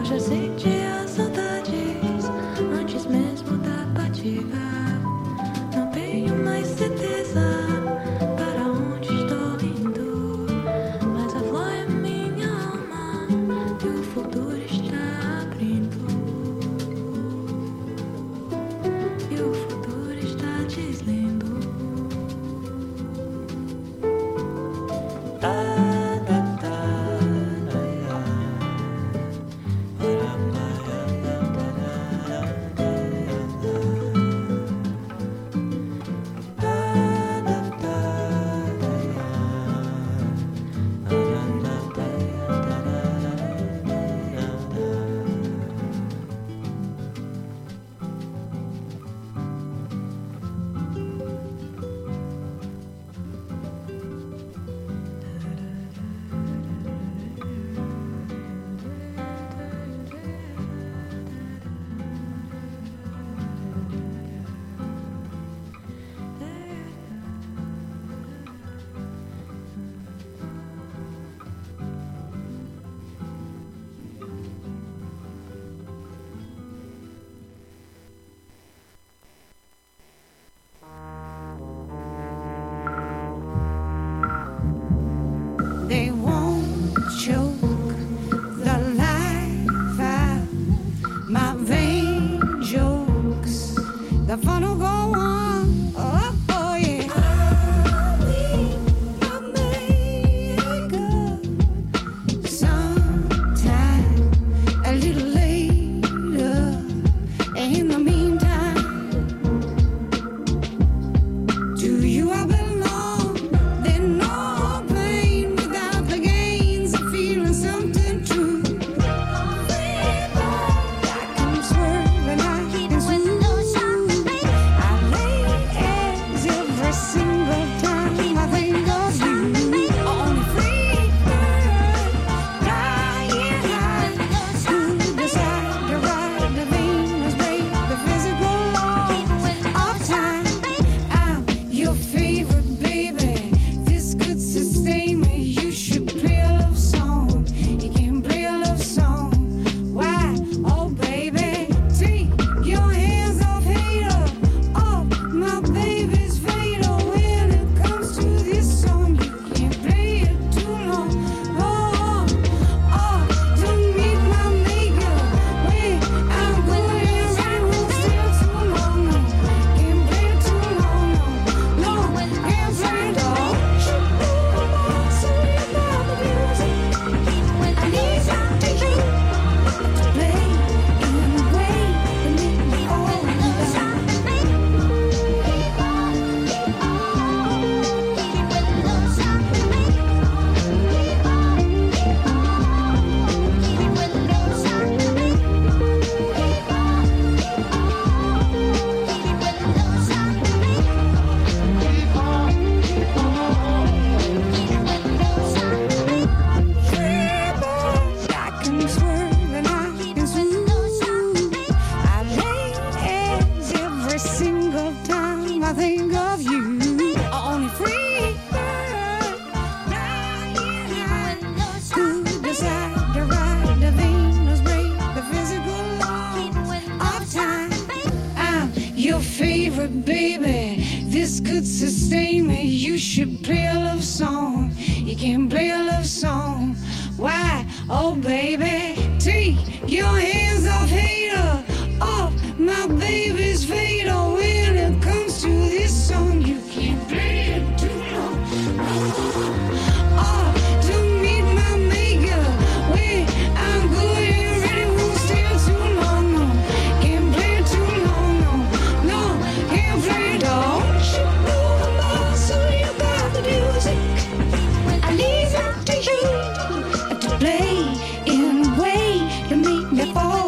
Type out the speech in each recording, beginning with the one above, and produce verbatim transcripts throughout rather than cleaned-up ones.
Play in a way to make me fall.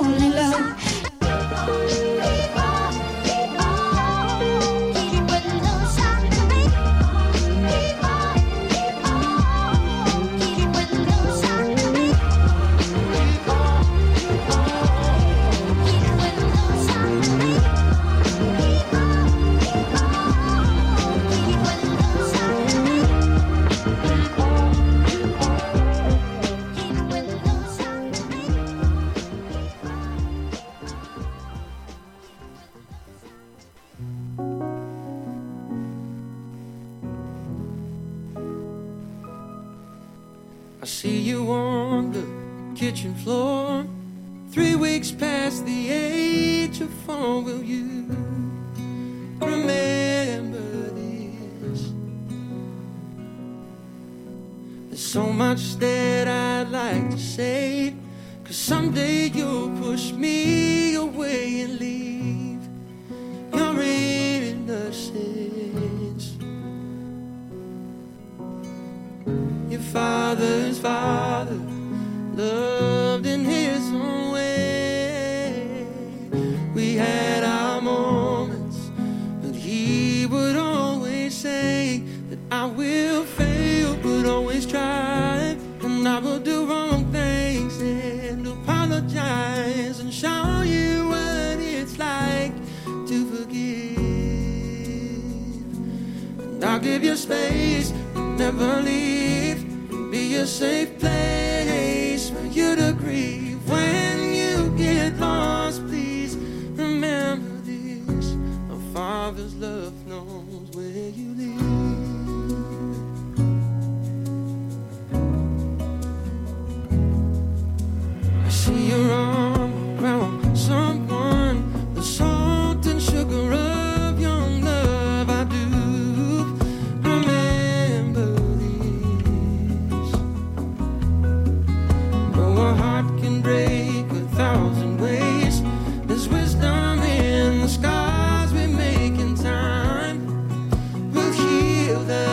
kitchen floor. Three weeks past the age of four. Will you remember this? There's so much that I'd like to say, 'cause someday you'll push me away and leave your innocence. Your father's father loved in his own way. We had our moments, but he would always say that I will fail, but always try, and I will do wrong things and apologize and show you what it's like to forgive. And I'll give you space, never leave, be a safe place for you to grieve. When you get lost, please remember this: a father's love knows where you live. I see your arm around someone, the salt and sugar of young love. I do remember this. Though a heart can break a thousand ways, there's wisdom in the scars we make in time. We'll heal the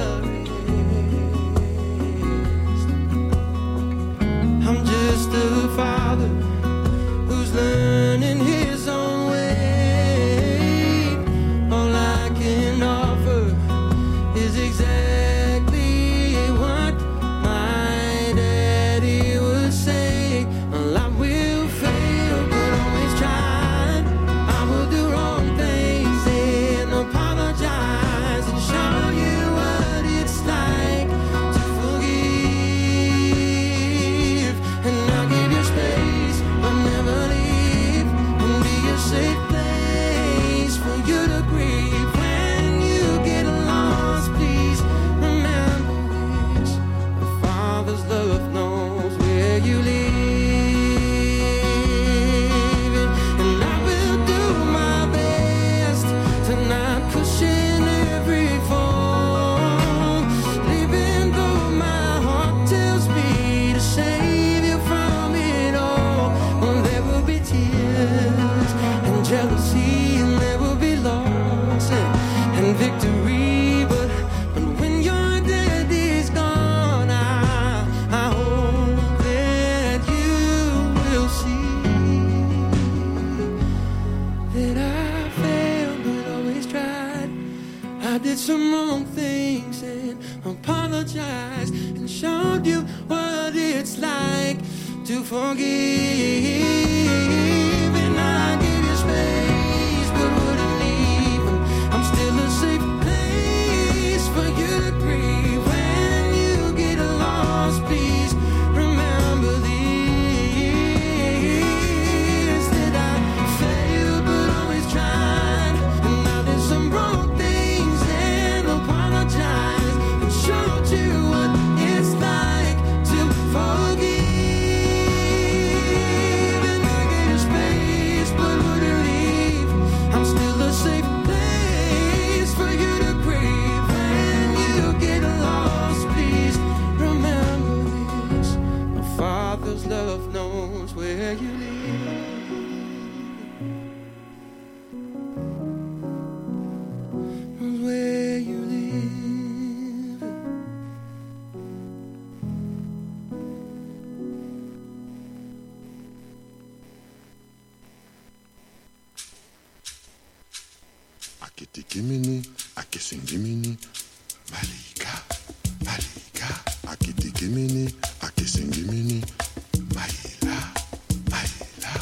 rest. I'm just a father who's learning his own way. All I can offer is exactly what my daddy would say. Well, I will fail, but always try. I will do wrong things and apologize and show you what it's like to forgive. And I'll give you space, but never leave, and be a safe place for you to grieve. When you get lost, please remember this: a father's love knows where you live. And I will do my best to not cushion every fall, even though my heart tells me to save you from it all. Well, there will be tears and jealousy, and there will be loss and, and victory. But, but when your daddy's gone, I, I hope that you will see that I failed but always tried. I did some wrong things and apologized and showed you what it's like to forgive. And I gave you space but wouldn't leave. I'm still a safe place for you to grieve. When you get lost, please remember this: that I failed but always tried, and I did some wrong things and apologized and showed you what it's like to forgive. And I gave you space but wouldn't leave. I'm still a safe place for you to grieve. When you get lost, please remember this: a father's love knows where you live. Knows where you live. Akitikimini, akisingimini, malika, malika. Akitikimini, akisingimini, maila, maila.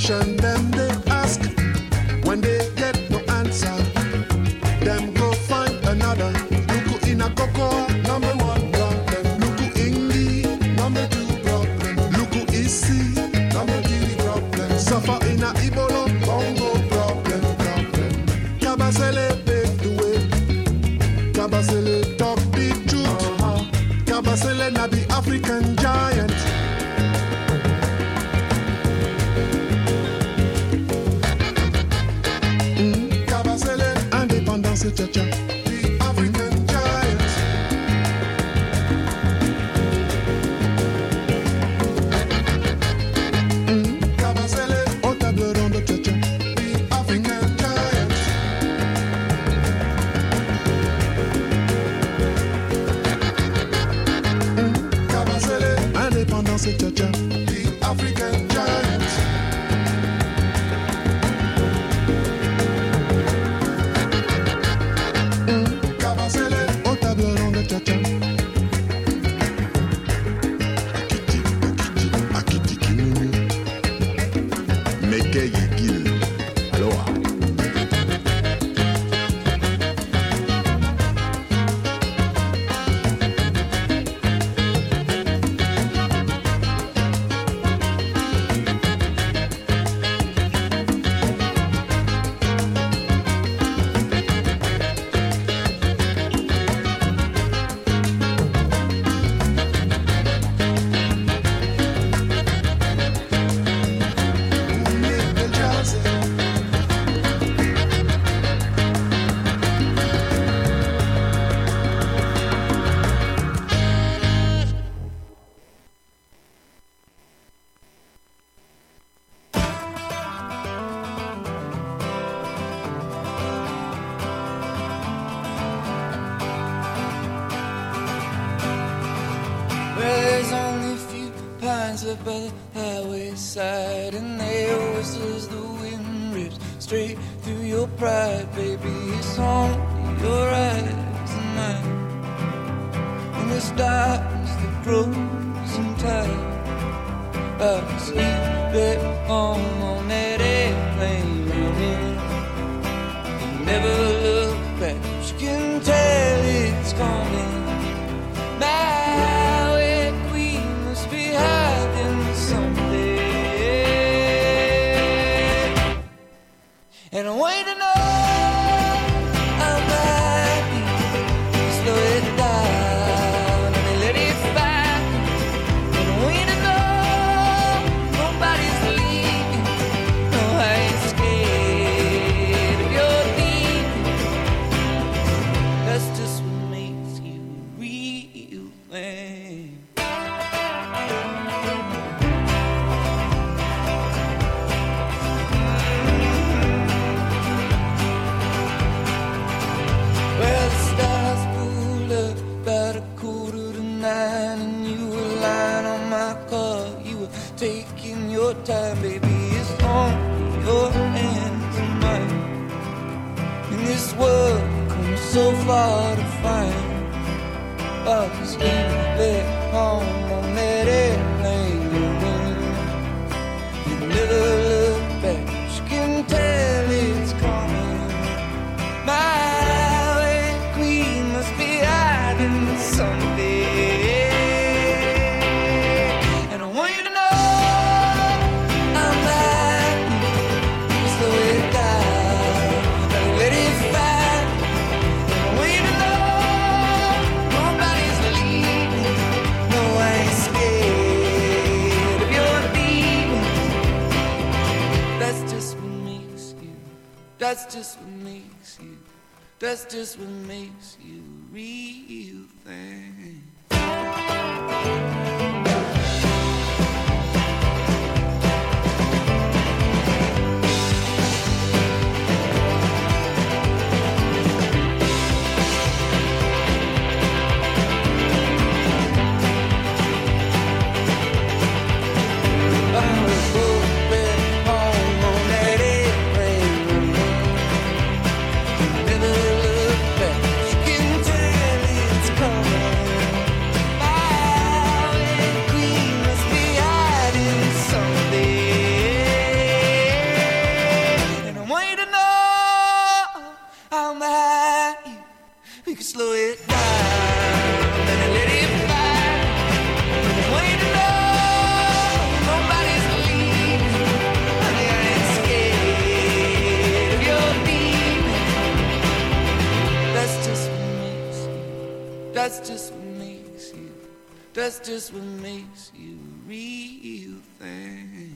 question them they ask. When they get no answer, them go find another. Look in a cocoa, number one problem. Look English, number two problem. Look easy, number three problem. Suffer in a Ebola, Congo problem, problem. Kabasele pave the way. Kabasele talk the truth. Uh-huh. Kabasele na the African giant. Cha-cha. The African giant. Mm. Kabasele, au table ronde, cha-cha. The African giant. Mm. Kabasele, indépendance, cha-cha. The African giant. By the highway side, and there whistles the wind rips straight through your pride, baby. It's only your eyes and mine, and the stars that grows in time. I see back home on that airplane running, and never look back. She can tell it's coming. My way queen must be hiding someday, and I wait to know I might be slow it down and let it fight. And I wait to know nobody's leaving. No, I ain't scared of your leaving. That's just what makes you real, man. Well, the stars pulled up about a quarter to nine, and you were lying on my car. You were taking your time, baby. It's on your hands and mine. In this world, come so far to find. I was back home on that airplane. You never look back. She can tell it's coming. My way queen must be hiding someday. And I want you to know I'm happy. Slow it down and let it fight. And I want you to know nobody's leaving. No, I ain't scared of your leaving. That's just what makes you. That's just what makes you. That's just what makes you real thing. I was back home on that airplane. Never look back. She can tell it's coming. My way you slow it down and let it fire. When you know nobody's leaving, honey, I ain't scared of your demon. That's just what makes you. That's just what makes you. That's just what makes you a real thing.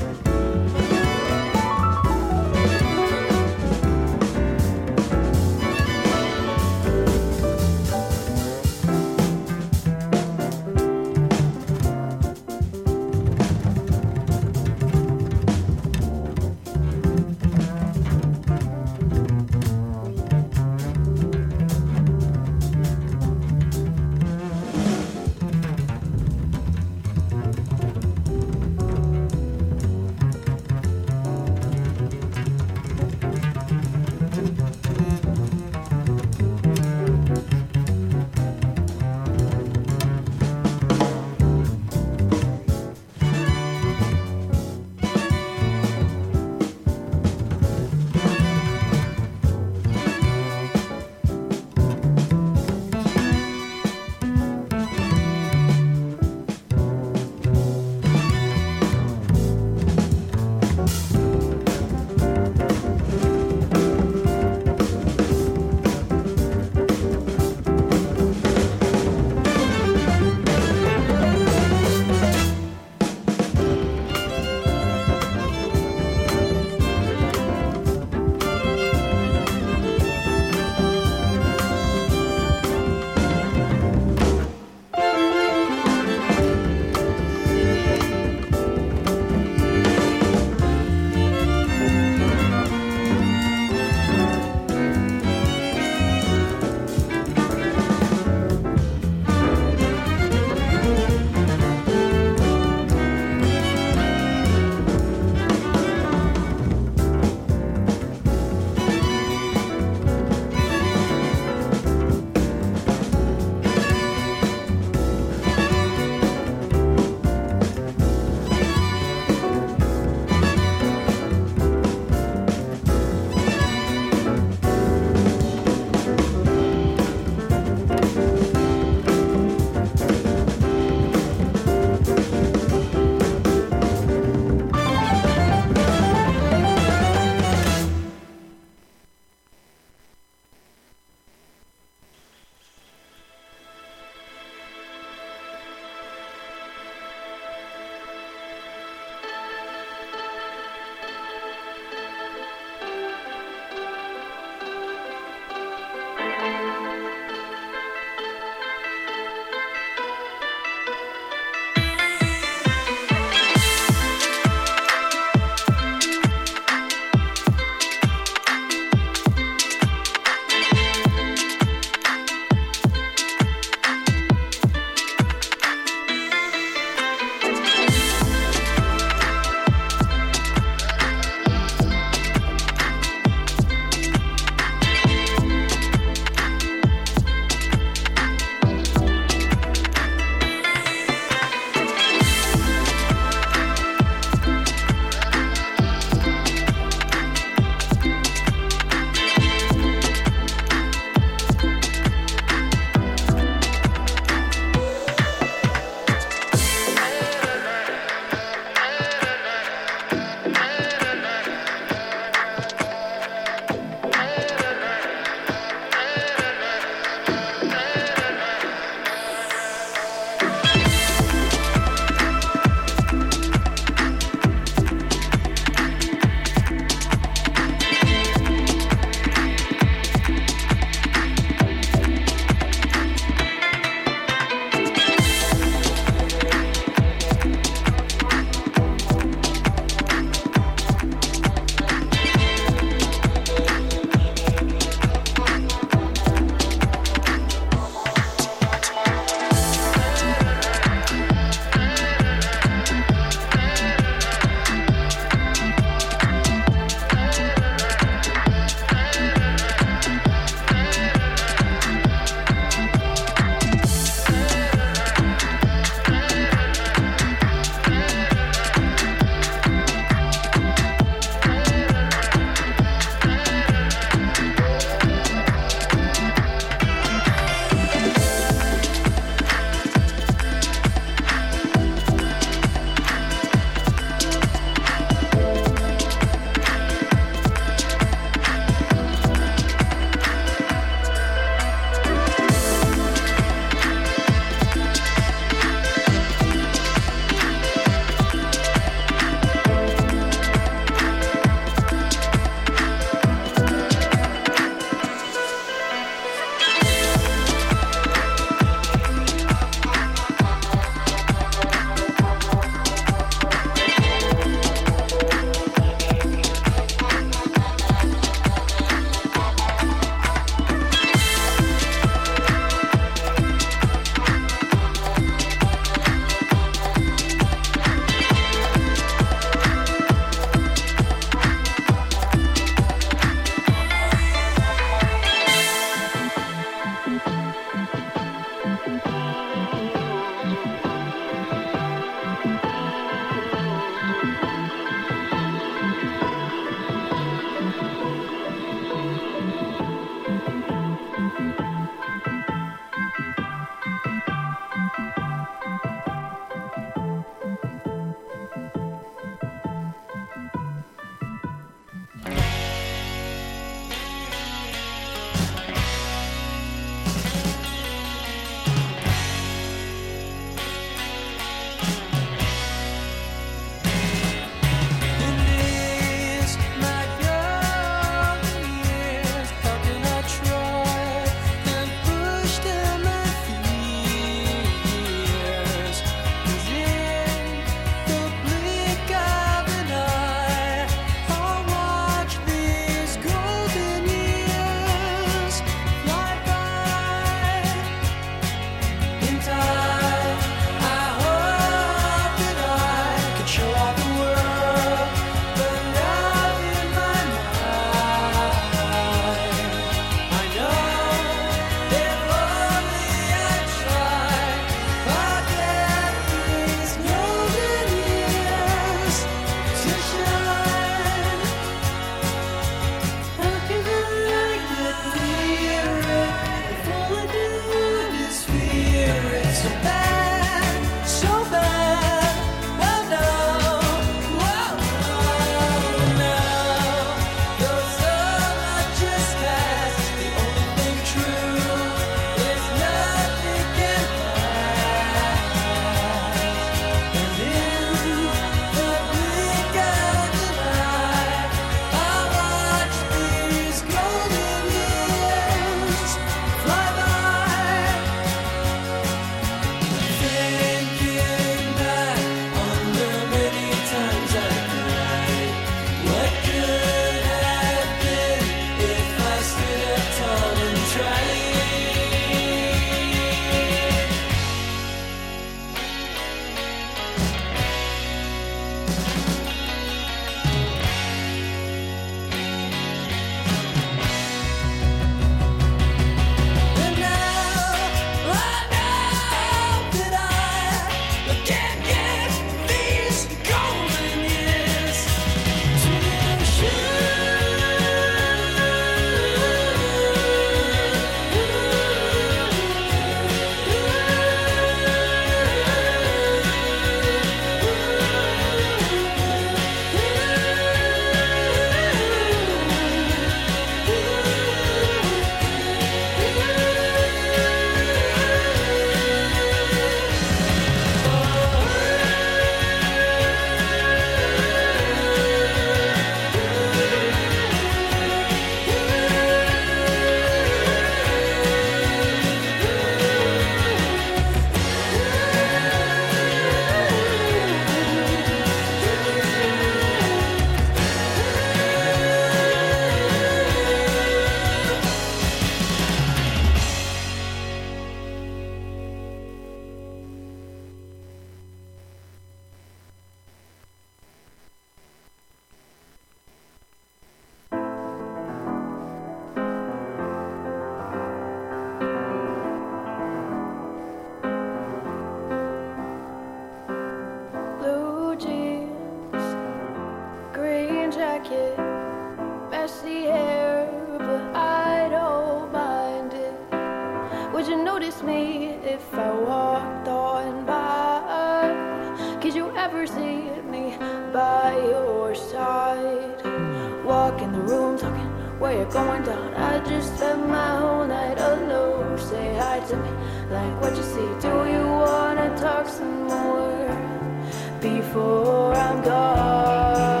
Would you notice me if I walked on by? Could you ever see me by your side? Walk in the room talking where you're going down. I just spent my whole night alone. Say hi to me like what you see. Do you wanna talk some more before I'm gone?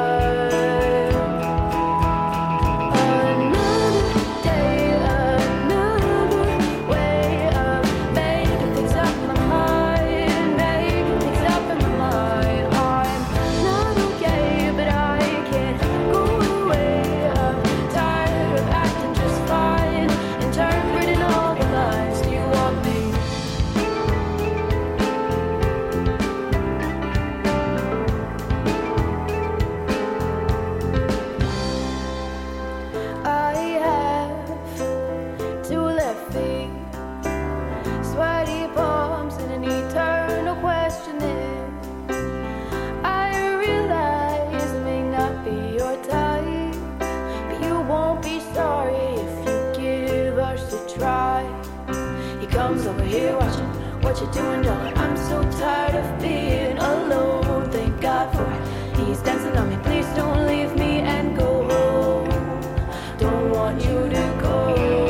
Here watching what you're doing, darling. I'm so tired of being alone. Thank God for it. He's dancing on me. Please don't leave me and go home. Don't want you to go.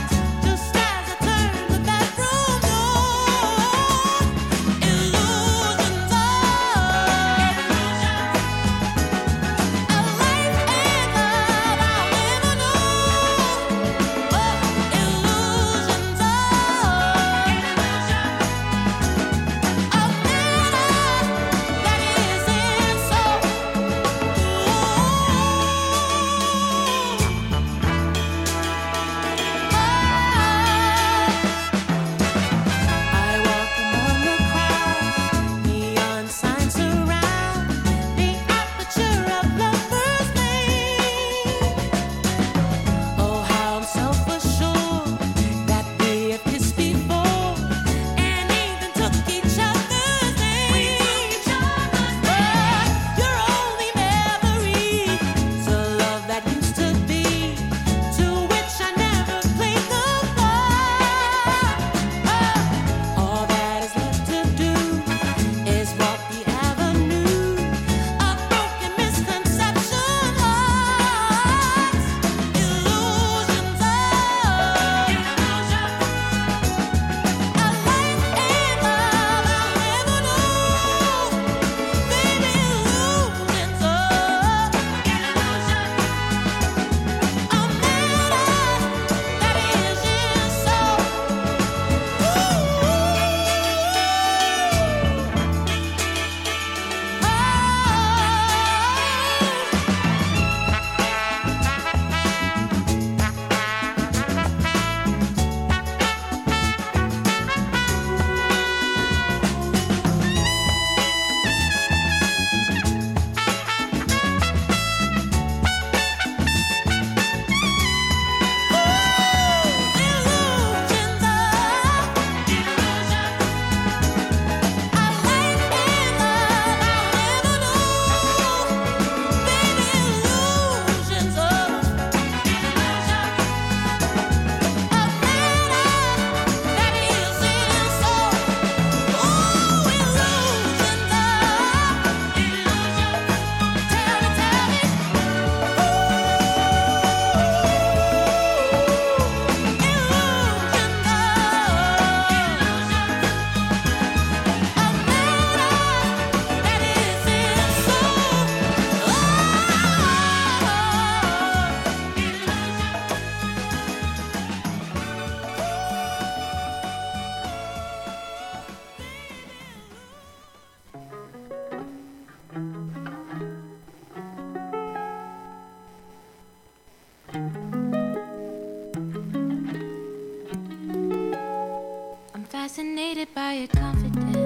Illusion. confident.